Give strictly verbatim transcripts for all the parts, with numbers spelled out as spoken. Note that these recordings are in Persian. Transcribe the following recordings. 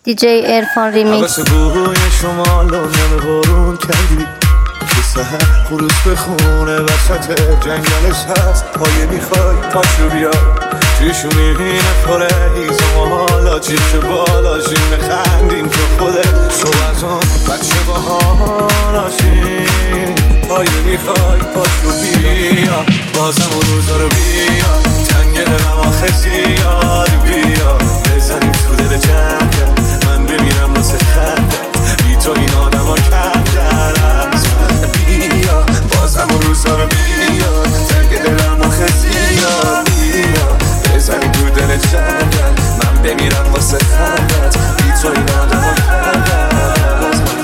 دی جی عرفان ریمیکس. بوی شما لونم بارون کردی که سهر خروس به خونه وسط جنگلش هست. پایه میخوای پاشو بیا چیشونی نخوره هیزم حالا چیش بالا شیم خندیم که خوده تو از اون بچه باهاناشیم. پایه میخوای پاشو بیا بازم اون روزا رو بیا تنگ دلم آخه زیاد بیا بزنیم تو دل جنگل من بمیرم واسه خندت بی تو این آدم ها کردن از من. بیا بازم اون روزا رو بیا تنگ دلم آخه زیاد بیا بزنیم تو دل جنگل من بمیرم واسه خندت بی تو این آدم ها کردن از من.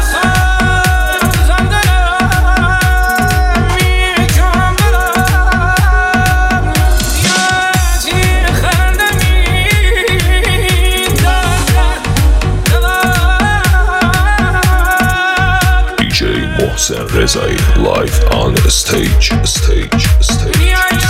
Mohsen Rezai live on the stage, stage, stage.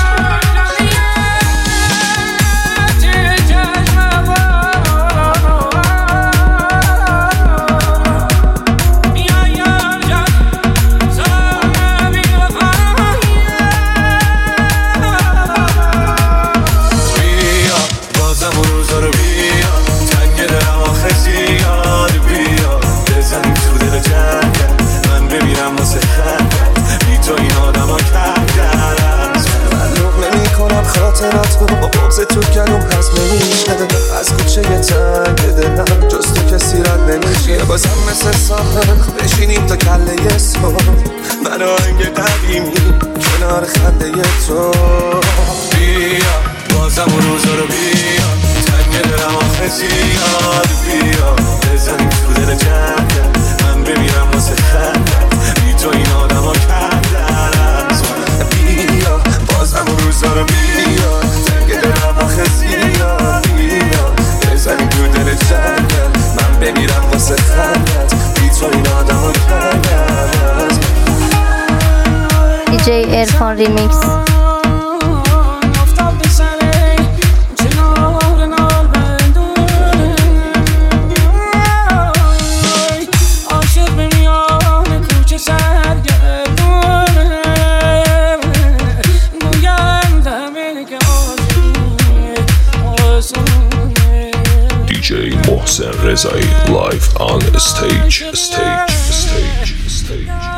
خاطرات با بغض تو کلوم هست نمیشه از کوچه تنگ دلم جز تو کسی رد نمیشه. بازم مثل ساخن بشینیم تا کله صبح من آهنگ قدیمی کنار خنده تو. بیا بازم اون روزا رو بیا تنگ دلم آخه زیاد بیا بزنیم تو دل جنگل من بمیرم واسه خندت بی تو این آدم ها کردن از من. بیا بازم اون روزا رو بیا تنگ دلم آخه زیاد بیا بزنیم تو دل جنگل من بمیرم واسه خندت بی تو این آدم ها کردن از من. دی جی عرفان ریمیکس. دی جی Mohsen Rezai live on the stage, stage, stage, stage.